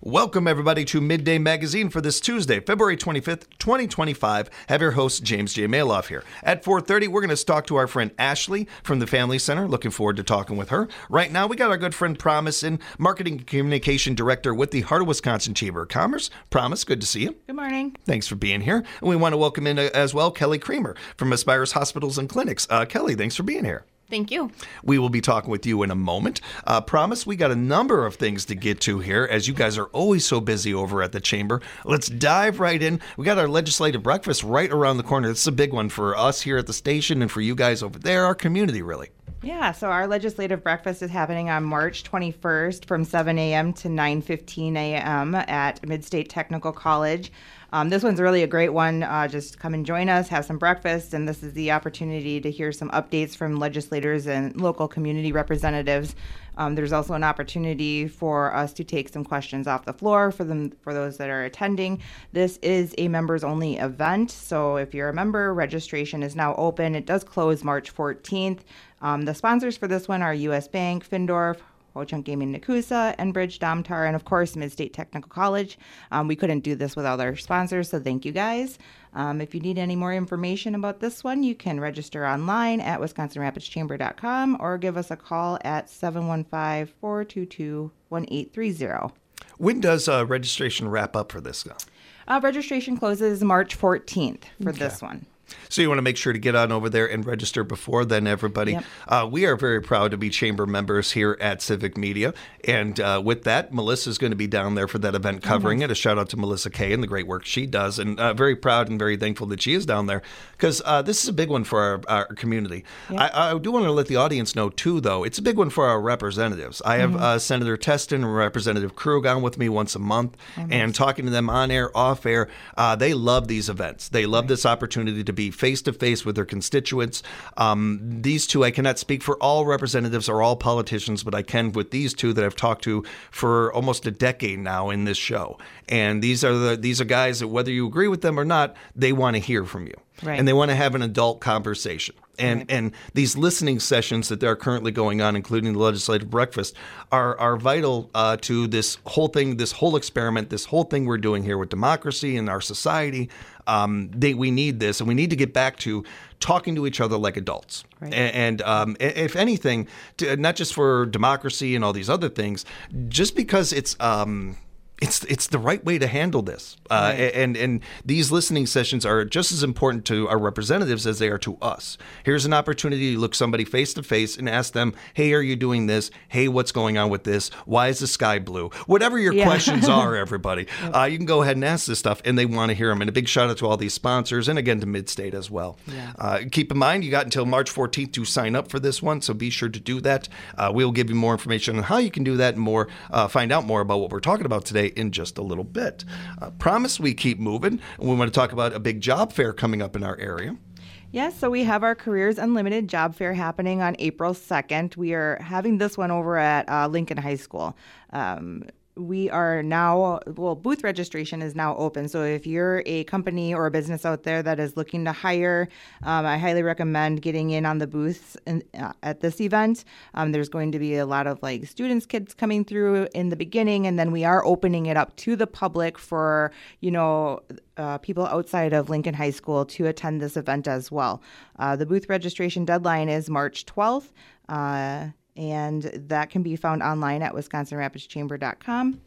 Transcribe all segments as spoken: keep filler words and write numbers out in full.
Welcome, everybody, to Midday Magazine for this Tuesday, February twenty-fifth, twenty twenty-five. Have your host, James J. Maloff, here. At four thirty, we're going to talk to our friend Ashley from the Family Center. Looking forward to talking with her. Right now, we got our good friend Promise in, Marketing and Communication Director with the Heart of Wisconsin Chamber of Commerce. Promise, good to see you. Good morning. Thanks for being here. And we want to welcome in uh, as well Kelly Creamer from Aspires Hospitals and Clinics. Uh, Kelly, thanks for being here. Thank you. We will be talking with you in a moment. Uh, promise, we got a number of things to get to here, as you guys are always so busy over at the Chamber. Let's dive right in. We got our legislative breakfast right around the corner. This is a big one for us here at the station and for you guys over there, our community, really. Yeah, so our legislative breakfast is happening on March twenty-first from seven a.m. to nine fifteen a.m. at Midstate Technical College. Um, this one's really a great one. Uh, just come and join us, have some breakfast, and this is the opportunity to hear some updates from legislators and local community representatives. Um, there's also an opportunity for us to take some questions off the floor for them for those that are attending. This is a members-only event, so if you're a member, registration is now open. It does close March fourteenth. Um, the sponsors for this one are U S Bank, Findorf, Ho-Chunk Gaming Nakusa, Enbridge, Domtar, and of course Midstate Technical College. Um, we couldn't do this without our sponsors, so thank you guys. Um, if you need any more information about this one, you can register online at wisconsin rapids chamber dot com or give us a call at seven one five, four two two, one eight three zero. When does uh, registration wrap up for this? Uh, registration closes March fourteenth for Okay. this one. So you want to make sure to get on over there and register before then, everybody. Yep. Uh, we are very proud to be chamber members here at Civic Media. And uh, with that, Melissa's going to be down there for that event covering Oh, nice. it. A shout out to Melissa Kay and the great work she does. And uh, very proud and very thankful that she is down there because uh, this is a big one for our, our community. Yep. I, I do want to let the audience know, too, though, it's a big one for our representatives. I have Mm-hmm. uh, Senator Teston and Representative Krug on with me once a month Oh, nice. and talking to them on air, off air. Uh, they love these events. They love this opportunity to be face-to-face with their constituents. Um, these two, I cannot speak for all representatives or all politicians, but I can with these two that I've talked to for almost a decade now in this show. And these are the these are guys that, whether you agree with them or not, they want to hear from you. Right. And they want to have an adult conversation. And Right. and these listening sessions that are currently going on, including the legislative breakfast, are are vital uh, to this whole thing, this whole experiment, this whole thing we're doing here with democracy and our society. Um, they, we need this, and we need to get back to talking to each other like adults. Right. A- And um, i- if anything, to, not just for democracy and all these other things, just because it's um, it's it's the right way to handle this. Uh, Right. And and these listening sessions are just as important to our representatives as they are to us. Here's an opportunity to look somebody face to face and ask them, "Hey, are you doing this? Hey, what's going on with this? Why is the sky blue?" Whatever your Yeah. questions are, everybody, uh, you can go ahead and ask this stuff, and they want to hear them. And a big shout out to all these sponsors, and again to Midstate as well. Yeah. Uh, keep in mind, you got until March fourteenth to sign up for this one, so be sure to do that. Uh, we'll give you more information on how you can do that and more. Uh, find out more about what we're talking about today in just a little bit. Uh, promise we keep moving, and we want to talk about a big job fair coming up in our area. Yes, so we have our Careers Unlimited job fair happening on April second. We are having this one over at uh, Lincoln High School. Um, we are now, well, booth registration is now open. So if you're a company or a business out there that is looking to hire, um, I highly recommend getting in on the booths in, uh, at this event. Um, there's going to be a lot of like students, kids coming through in the beginning, and then we are opening it up to the public for, you know, Uh, people outside of Lincoln High School to attend this event as well. Uh, the booth registration deadline is March twelfth, uh, and that can be found online at wisconsin rapids chamber dot com.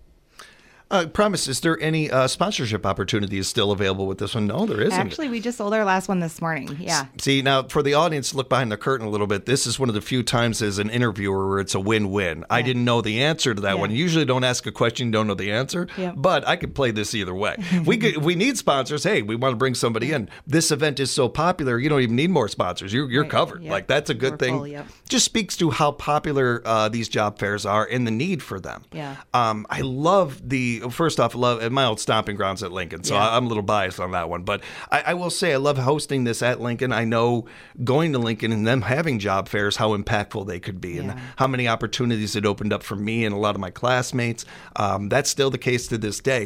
Uh, Promise, is there any uh, sponsorship opportunities still available with this one? No, there isn't. Actually, we just sold our last one this morning. Yeah. See, now for the audience, look behind the curtain a little bit. This is one of the few times as an interviewer where it's a win-win. I didn't know the answer to that Yeah. one. You usually don't ask a question, don't know the answer. Yep. But I could play this either way. we could, if we need sponsors. Hey, we want to bring somebody in. This event is so popular, you don't even need more sponsors. You're, you're Right. covered. Yep. Like, that's a good We're thing. full, yep. Just speaks to how popular uh, these job fairs are and the need for them. Yeah. Um, I love the, first off, I love at my old stomping grounds at Lincoln. So Yeah. I, I'm a little biased on that one. But I, I will say I love hosting this at Lincoln. I know going to Lincoln and them having job fairs, how impactful they could be and Yeah. how many opportunities it opened up for me and a lot of my classmates. Um, that's still the case to this day.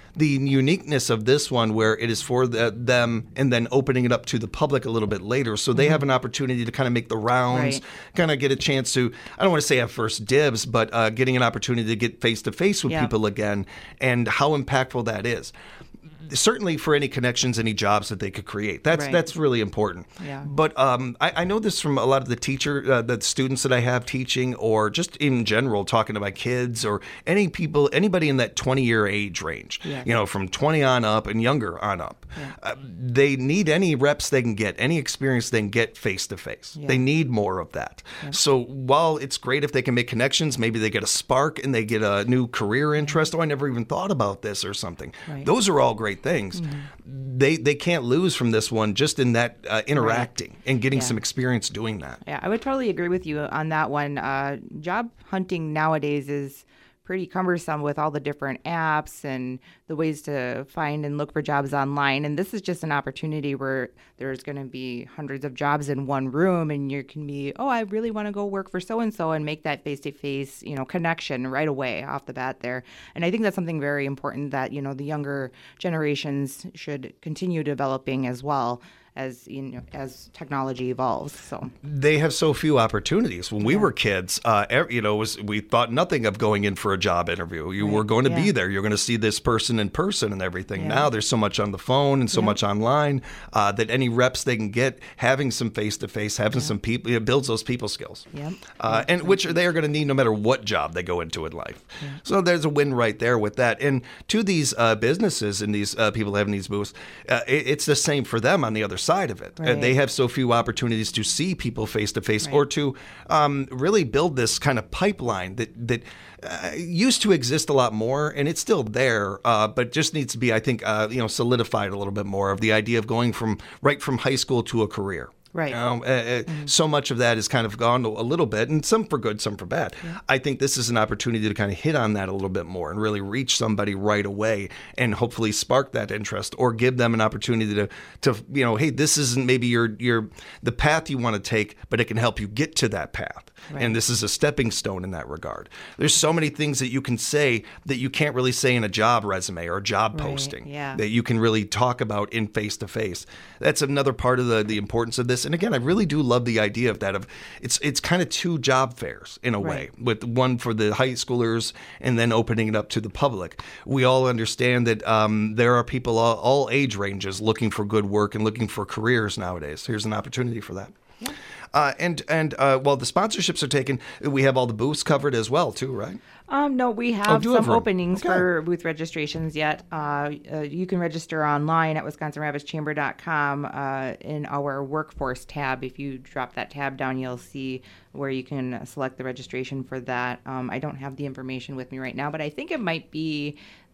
the uniqueness of this one where it is for the, them and then opening it up to the public a little bit later. So they mm-hmm. have an opportunity to kind of make the rounds, right. kind of get a chance to, I don't want to say have first dibs, but uh, getting an opportunity to get face-to-face with yeah. people again, and how impactful that is. Certainly for any connections, any jobs that they could create. That's right. that's really important. Yeah. But um, I, I know this from a lot of the teacher, uh, the students that I have teaching, or just in general talking to my kids, or any people, anybody in that twenty-year age range. Yeah. You know, from twenty on up and younger on up. Yeah. Uh, they need any reps they can get, any experience they can get face to face. They need more of that. Yeah. So while it's great if they can make connections, maybe they get a spark and they get a new career interest. Oh, I never even thought about this or something. Right. Those are all great things. Mm-hmm. They they can't lose from this one just in that uh, interacting right. and getting yeah. some experience doing that. Yeah, I would totally agree with you on that one. Uh, job hunting nowadays is pretty cumbersome with all the different apps and the ways to find and look for jobs online. And this is just an opportunity where there's going to be hundreds of jobs in one room, and you can be, oh, I really want to go work for so-and-so, and make that face-to-face, you know, connection right away off the bat there. And I think that's something very important that, you know, the younger generations should continue developing as well, as you know, as technology evolves. So they have so few opportunities. When we yeah. were kids, uh, you know, was we thought nothing of going in for a job interview. You right. were going to yeah. be there. You're going to see this person in person and everything. Yeah. Now there's so much on the phone and so yeah. much online uh, that any reps they can get, having some face to face, having yeah. some people, it builds those people skills. Yeah. Uh, and which they are going to need no matter what job they go into in life. Yeah. So there's a win right there with that. And to these uh, businesses and these uh, people having these booths, uh, it, it's the same for them on the other side of it. Right. Uh, they have so few opportunities to see people face to face, or to um, really build this kind of pipeline that that uh, used to exist a lot more, and it's still there, uh, but just needs to be, I think, uh, you know, solidified a little bit more, of the idea of going from right from high school to a career. Right. You know, uh, mm-hmm. So much of that has kind of gone a little bit, and some for good, some for bad. Yeah. I think this is an opportunity to kind of hit on that a little bit more and really reach somebody right away, and hopefully spark that interest, or give them an opportunity to, to you know, hey, this isn't maybe your your the path you want to take, but it can help you get to that path. Right. And this is a stepping stone in that regard. There's so many things that you can say that you can't really say in a job resume or a job right. posting yeah. that you can really talk about in face-to-face. That's another part of the, the importance of this. And again, I really do love the idea of that. Of it's it's kind of two job fairs in a right. way, with one for the high schoolers and then opening it up to the public. We all understand that um, there are people all, all age ranges looking for good work and looking for careers nowadays. Here's an opportunity for that. Yeah. Uh, and and uh, while the sponsorships are taken, we have all the booths covered as well, too, right? Um, no, we have oh, some have openings okay. for booth registrations yet. Uh, uh, you can register online at wisconsin rapids chamber dot com uh, in our workforce tab. If you drop that tab down, you'll see where you can select the registration for that. Um, I don't have the information with me right now, but I think it might be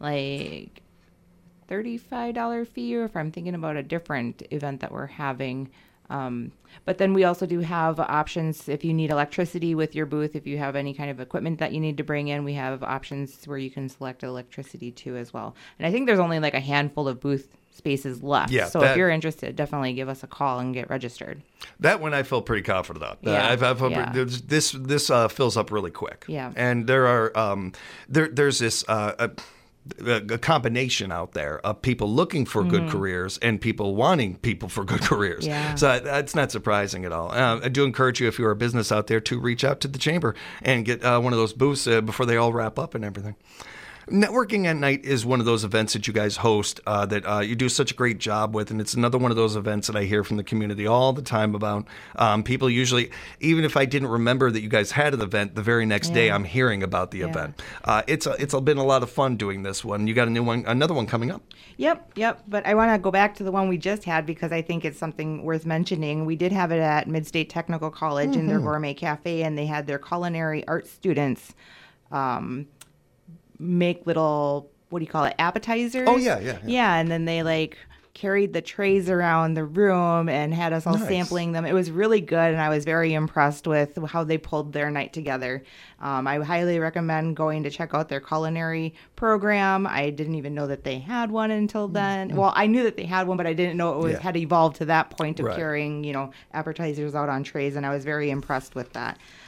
like thirty-five dollars fee, or if I'm thinking about a different event that we're having. Um, but then we also do have options if you need electricity with your booth. If you have any kind of equipment that you need to bring in, we have options where you can select electricity too as well. And I think there's only like a handful of booth spaces left. Yeah, so that, if you're interested, definitely give us a call and get registered. That one I feel pretty confident on. Yeah, uh, I've, I've, yeah. This this uh, fills up really quick. Yeah. And there are um, there there's this. Uh, a, a combination out there of people looking for mm-hmm. good careers and people wanting people for good careers. Yeah. So that's not surprising at all. Uh, I do encourage you, if you're a business out there, to reach out to the chamber and get uh, one of those booths uh, before they all wrap up and everything. Networking at Night is one of those events that you guys host uh, that uh, you do such a great job with, and it's another one of those events that I hear from the community all the time about. Um, people usually, even if I didn't remember that you guys had an event, the very next yeah. day I'm hearing about the yeah. event. Uh, it's a, it's been a lot of fun doing this one. You got a new one, another one coming up. Yep, yep. But I want to go back to the one we just had because I think it's something worth mentioning. We did have it at Mid-State Technical College mm-hmm. in their gourmet cafe, and they had their culinary art students um, make little, what do you call it, appetizers? Oh, yeah, yeah. Yeah, yeah, and then they like carried the trays around the room and had us all nice. sampling them. It was really good, and I was very impressed with how they pulled their night together. Um, I highly recommend going to check out their culinary program. I didn't even know that they had one until then. Mm-hmm. Well, I knew that they had one, but I didn't know it was, yeah. had evolved to that point of right. carrying, you know, appetizers out on trays, and I was very impressed with that.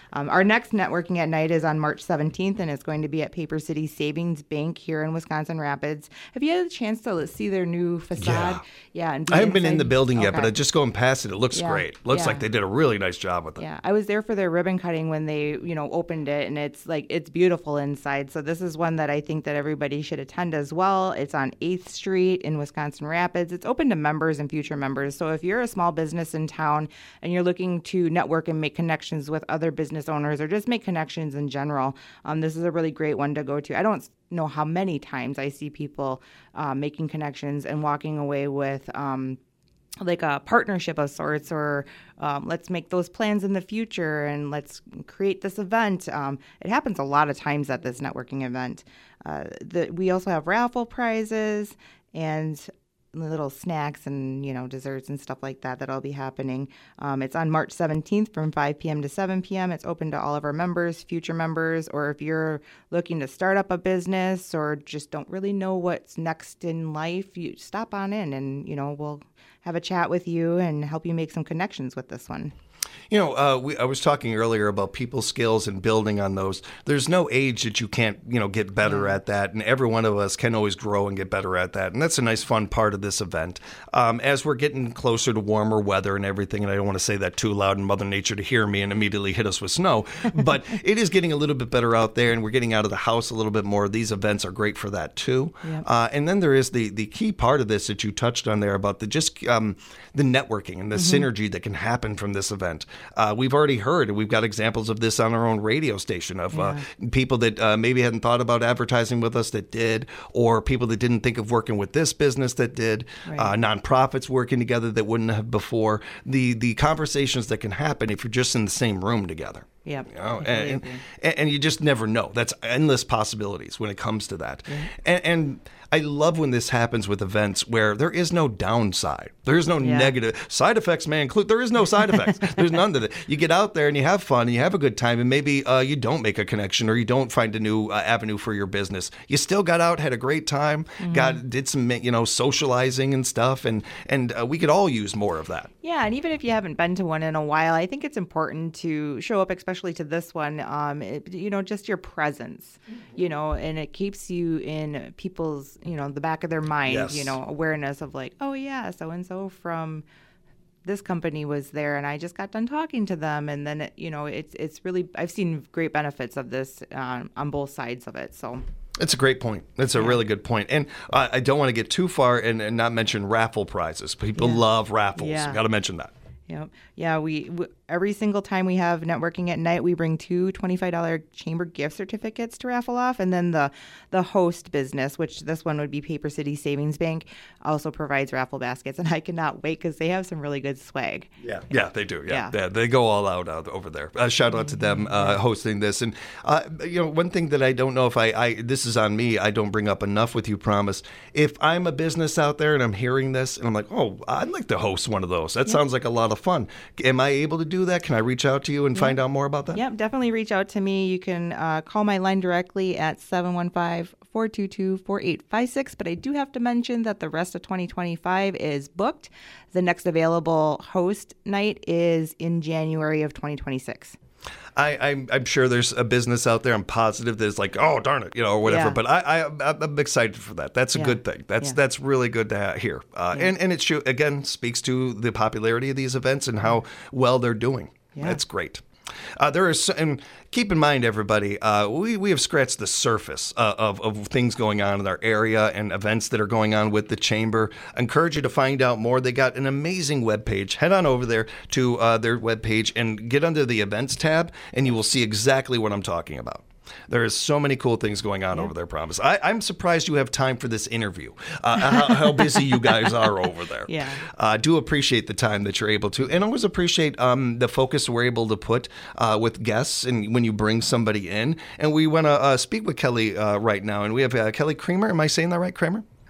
Um, our next networking at night is on March seventeenth, and it's going to be at Paper City Savings Bank here in Wisconsin Rapids. Have you had a chance to see their new facade? Yeah. Yeah. And be I haven't been inside? in the building yet, Okay. but I just going past it. It looks Yeah. great. Looks Yeah. like they did a really nice job with it. Yeah, I was there for their ribbon cutting when they, you know, opened it, and it's like it's beautiful inside. So this is one that I think that everybody should attend as well. It's on eighth Street in Wisconsin Rapids. It's open to members and future members. So if you're a small business in town and you're looking to network and make connections with other business owners or just make connections in general, um, this is a really great one to go to. I don't know how many times I see people uh, making connections and walking away with um, like a partnership of sorts, or um, let's make those plans in the future and let's create this event. Um, it happens a lot of times at this networking event. Uh, the, we also have raffle prizes and little snacks and, you know, desserts and stuff like that that'll be happening. Um, it's on March seventeenth from five p.m. to seven p.m. It's open to all of our members, future members, or if you're looking to start up a business or just don't really know what's next in life, you stop on in and, you know, we'll have a chat with you and help you make some connections with this one. You know, uh, we, I was talking earlier about people skills and building on those. There's no age that you can't, you know, get better at that. And every one of us can always grow and get better at that. And that's a nice, fun part of this event. Um, as we're getting closer to warmer weather and everything, and I don't want to say that too loud and Mother Nature to hear me and immediately hit us with snow, but it is getting a little bit better out there and we're getting out of the house a little bit more. These events are great for that too. Yep. Uh, and then there is the, the key part of this that you touched on there about the just um, the networking and the mm-hmm. synergy that can happen from this event. Uh, we've already heard, and we've got examples of this on our own radio station of yeah. uh, people that uh, maybe hadn't thought about advertising with us that did, or people that didn't think of working with this business that did, right. uh, nonprofits working together that wouldn't have before. The the conversations that can happen if you're just in the same room together. Yeah, you know, and, and, and you just never know. That's endless possibilities when it comes to that. Yeah. And, and I love when this happens with events where there is no downside. There is no yeah. negative. Side effects may include. There is no side effects. There's none of it. You get out there and you have fun and you have a good time and maybe uh, you don't make a connection or you don't find a new uh, avenue for your business. You still got out, had a great time, mm-hmm. got did some you know socializing and stuff, and and uh, we could all use more of that. Yeah, and even if you haven't been to one in a while, I think it's important to show up, especially to this one. Um, it, you know, just your presence, mm-hmm. you know, and it keeps you in people's, you know, the back of their mind, yes. you know, awareness of like, oh yeah, so and so from this company was there, and I just got done talking to them, and then it, you know, it's it's really I've seen great benefits of this um, on both sides of it. So. It's a great point. It's a yeah. really good point. And uh, I don't want to get too far and, and not mention raffle prizes. People yeah. love raffles. Yeah. Got to mention that. Yep. Yeah, we, we every single time we have networking at night, we bring two twenty-five dollars chamber gift certificates to raffle off, and then the the host business, which this one would be Paper City Savings Bank, also provides raffle baskets, and I cannot wait because they have some really good swag. Yeah, yeah, they do. Yeah, yeah. They, they go all out, out over there. Uh, shout out to them uh, hosting this, and uh, you know, one thing that I don't know if I, I this is on me, I don't bring up enough with you, Promise. If I'm a business out there and I'm hearing this, and I'm like, oh, I'd like to host one of those. That yeah. sounds like a lot of fun. Am I able to do that? Can I reach out to you and yep. find out more about that? Yep, definitely reach out to me. You can uh, call my line directly at seven one five, four two two, four eight five six. But I do have to mention that the rest of twenty twenty-five is booked. The next available host night is in January of twenty twenty-six. I, I'm, I'm sure there's a business out there, I'm positive, that's like, oh, darn it, you know, or whatever. Yeah. But I, I, I'm excited for that. That's a yeah. good thing. That's yeah. that's really good to hear. Uh, yeah. And, and it, should, again, speaks to the popularity of these events and how well they're doing. Yeah. That's great. Uh, there is, and keep in mind, everybody, uh, we, we have scratched the surface uh, of, of things going on in our area and events that are going on with the Chamber. I encourage you to find out more. They got an amazing webpage. Head on over there to uh, their webpage and get under the events tab, and you will see exactly what I'm talking about. There is so many cool things going on yeah. over there, Promise. I, I'm surprised you have time for this interview, uh, how, how busy you guys are over there. Yeah. I uh, do appreciate the time that you're able to, and always appreciate um, the focus we're able to put uh, with guests and when you bring somebody in. And we want to uh, speak with Kelly uh, right now, and we have uh, Kelly Kramer. Am I saying that right, Kramer?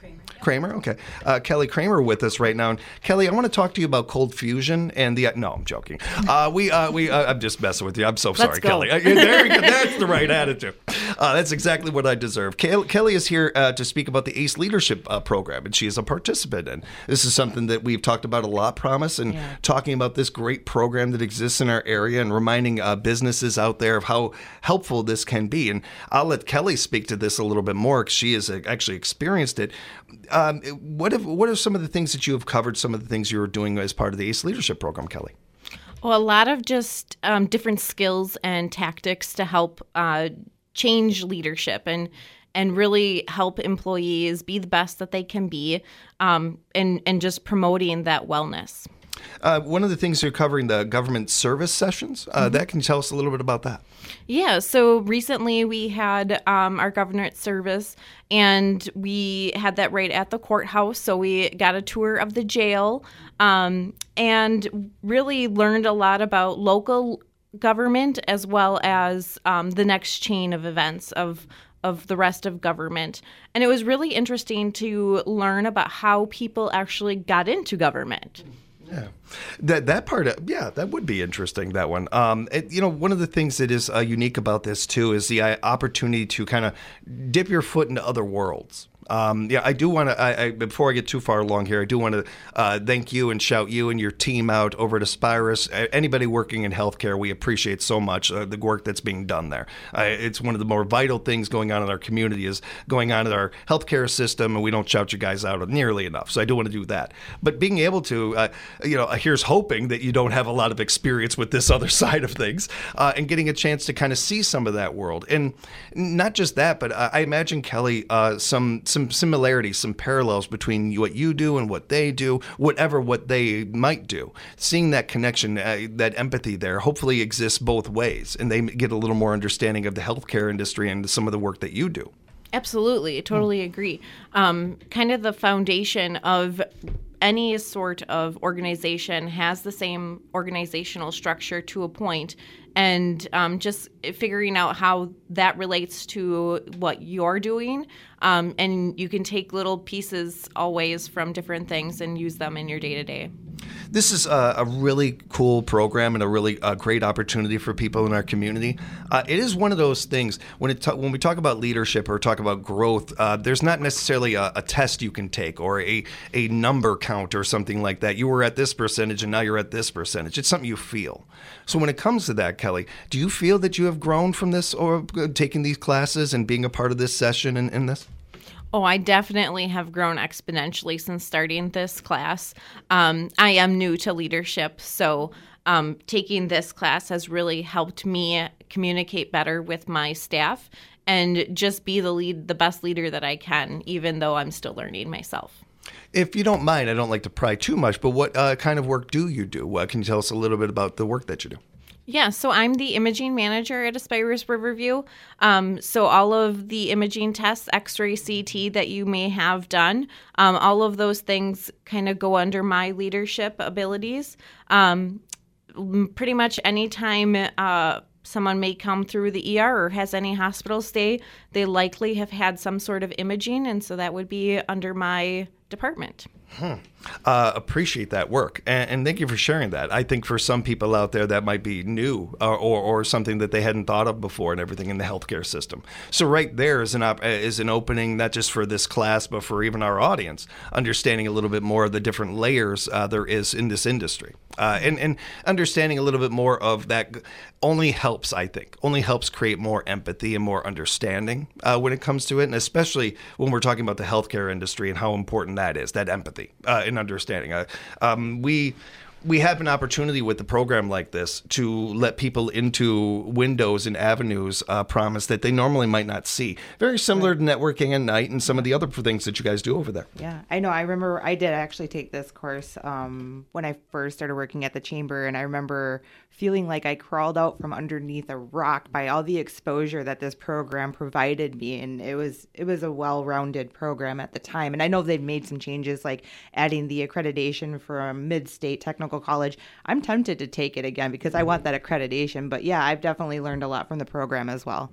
Kramer, okay. Uh, Kelly Kramer with us right now. And Kelly, I want to talk to you about cold fusion and the. No, I'm joking. Uh, we, uh, we, uh, I'm just messing with you. I'm so sorry, Let's go. Kelly. Uh, there you go. That's the right attitude. Uh, that's exactly what I deserve. Kel- Kelly is here uh, to speak about the ACE Leadership uh, Program, and she is a participant in. This is something that we've talked about a lot, Promise, and Yeah. talking about this great program that exists in our area and reminding uh, businesses out there of how helpful this can be. And I'll let Kelly speak to this a little bit more because she has uh, actually experienced it. Um, what have, what are some of the things that you have covered, some of the things you were doing as part of the ACE Leadership Program, Kelly? Well, a lot of just um, different skills and tactics to help uh, change leadership and and really help employees be the best that they can be, um, and and just promoting that wellness. Uh, one of the things you're covering, the government service sessions. Uh, mm-hmm. That can you tell us a little bit about that? Yeah, so recently we had um, our governorate service, and we had that right at the courthouse. So we got a tour of the jail um, and really learned a lot about local government as well as um, the next chain of events of of the rest of government. And it was really interesting to learn about how people actually got into government. Yeah, that that part, of, yeah, that would be interesting. That one, um, it, you know, one of the things that is uh, unique about this too is the uh, opportunity to kind of dip your foot into other worlds. Um, yeah, I do want to, I, I, before I get too far along here, I do want to uh, thank you and shout you and your team out over at Aspirus. Anybody working in healthcare, we appreciate so much uh, the work that's being done there. Uh, it's one of the more vital things going on in our community is going on in our healthcare system, and we don't shout you guys out nearly enough. So I do want to do that. But being able to, uh, you know, here's hoping that you don't have a lot of experience with this other side of things uh, and getting a chance to kind of see some of that world. And not just that, but I imagine, Kelly, uh, some, some some similarities, some parallels between what you do and what they do, whatever what they might do. Seeing that connection, uh, that empathy there, hopefully exists both ways, and they get a little more understanding of the healthcare industry and some of the work that you do. Absolutely, totally agree. Um, kind of the foundation of any sort of organization has the same organizational structure to a point, and um, just figuring out how that relates to what you're doing. Um, and you can take little pieces always from different things and use them in your day-to-day. This is a, a really cool program and a really uh, great opportunity for people in our community. Uh, it is one of those things, when it ta- when we talk about leadership or talk about growth, uh, there's not necessarily a, a test you can take or a, a number count or something like that. You were at this percentage and now you're at this percentage. It's something you feel. So when it comes to that, Kelly, do you feel that you have grown from this or uh, taking these classes and being a part of this session and in this? Oh, I definitely have grown exponentially since starting this class. Um, I am new to leadership, so um, taking this class has really helped me communicate better with my staff and just be the lead, the best leader that I can, even though I'm still learning myself. If you don't mind, I don't like to pry too much, but what uh, kind of work do you do? Uh, can you tell us a little bit about the work that you do? Yeah, so I'm the imaging manager at Aspirus Riverview. Um, so all of the imaging tests, X-ray, C T that you may have done, um, all of those things kind of go under my leadership abilities. Um, pretty much anytime uh, someone may come through the E R or has any hospital stay, they likely have had some sort of imaging, and so that would be under my department. Hmm. Uh, appreciate that work, and, and thank you for sharing that. I think for some people out there that might be new or, or, or something that they hadn't thought of before and everything in the healthcare system. So right there is an op- is an opening not just for this class but for even our audience, understanding a little bit more of the different layers uh, there is in this industry, uh, and and understanding a little bit more of that only helps. I think only helps create more empathy and more understanding uh, when it comes to it, and especially when we're talking about the healthcare industry and how important that is, that empathy. Uh, and understanding. Uh, um, we we have an opportunity with the program like this to let people into windows and avenues, uh, Promise, that they normally might not see. Very similar right. to networking at night and some of the other things that you guys do over there. Yeah, I know. I remember I did actually take this course um, when I first started working at the chamber, and I remember feeling like I crawled out from underneath a rock by all the exposure that this program provided me. And it was it was a well-rounded program at the time. And I know they've made some changes, like adding the accreditation from Mid-State Technical College. I'm tempted to take it again because I want that accreditation. But yeah, I've definitely learned a lot from the program as well.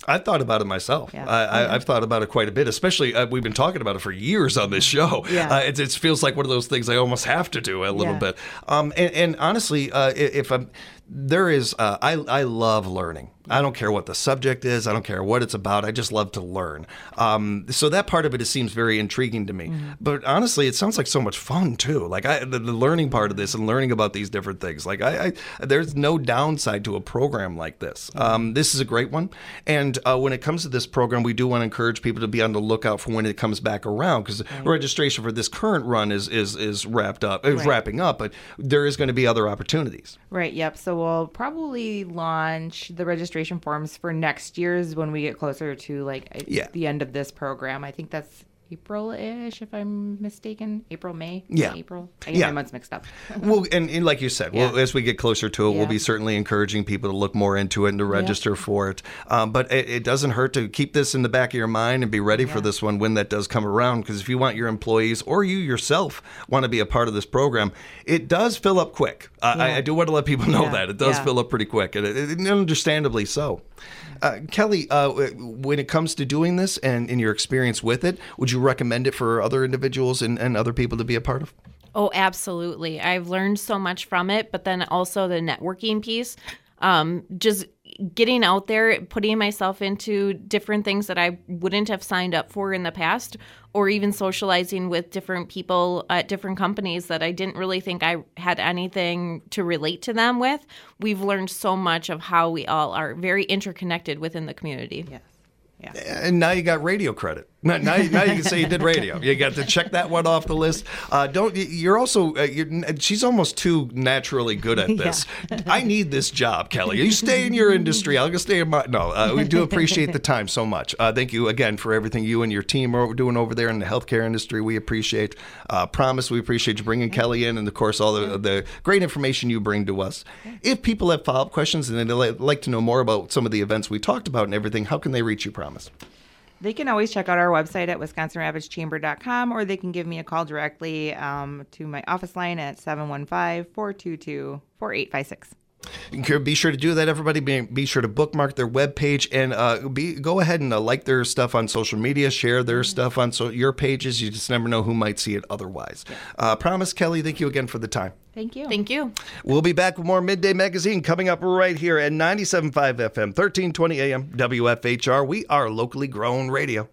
I've thought about it myself. Yeah. I, I, I've thought about it quite a bit, especially uh, we've been talking about it for years on this show. Yeah. Uh, it, it feels like one of those things I almost have to do a little Yeah. bit. Um, and, and honestly, uh, if I'm, there is, uh, I, I love learning. I don't care what the subject is. I don't care what it's about. I just love to learn. Um, so that part of it, it seems very intriguing to me. Mm-hmm. But honestly, it sounds like so much fun too. Like I, the, the learning part of this and learning about these different things. Like I, I there's no downside to a program like this. Um, this is a great one. And uh, when it comes to this program, we do want to encourage people to be on the lookout for when it comes back around, because right. registration for this current run is is is wrapped up, is right. wrapping up. But there is going to be other opportunities. Right. Yep. So we'll probably launch the registration forms for next year's when we get closer to like yeah. the end of this program. I think that's April-ish, if I'm mistaken. April, May? Yeah. April? I get yeah. my months mixed up. Well, and, and like you said, yeah. well, as we get closer to it, yeah. we'll be certainly encouraging people to look more into it and to register yeah. for it. Um, but it, it doesn't hurt to keep this in the back of your mind and be ready yeah. for this one when that does come around. Because if you want your employees or you yourself want to be a part of this program, it does fill up quick. Uh, yeah. I, I do want to let people know yeah. that. It does yeah. fill up pretty quick, and, it, and understandably so. Uh, Kelly, uh, when it comes to doing this and in your experience with it, would you recommend it for other individuals and, and other people to be a part of? Oh, absolutely. I've learned so much from it, but then also the networking piece, um, just getting out there, putting myself into different things that I wouldn't have signed up for in the past, or even socializing with different people at different companies that I didn't really think I had anything to relate to them with. We've learned so much of how we all are very interconnected within the community. Yes. Yeah. And now you got radio credit. Now, now, you, now you can say you did radio. You got to check that one off the list. Uh, don't you're also uh, you're, she's almost too naturally good at this. Yeah. I need this job, Kelly. You stay in your industry. I'll go stay in my. No, uh, we do appreciate the time so much. Uh, thank you again for everything you and your team are doing over there in the healthcare industry. We appreciate. Uh, promise we appreciate you bringing Kelly in, and of course all the the great information you bring to us. If people have follow up questions and they'd like to know more about some of the events we talked about and everything, how can they reach you? Promise. They can always check out our website at wisconsin rapids chamber dot com, or they can give me a call directly um, to my office line at seven one five, four two two, four eight five six. Be sure to do that, everybody. Be, be sure to bookmark their webpage and uh, be go ahead and uh, like their stuff on social media, share their mm-hmm. stuff on so, your pages. You just never know who might see it otherwise. Yeah. Uh, promise, Kelly, thank you again for the time. Thank you. Thank you. We'll be back with more Midday Magazine coming up right here at ninety-seven point five F M, thirteen twenty A M, W F H R. We are locally grown radio.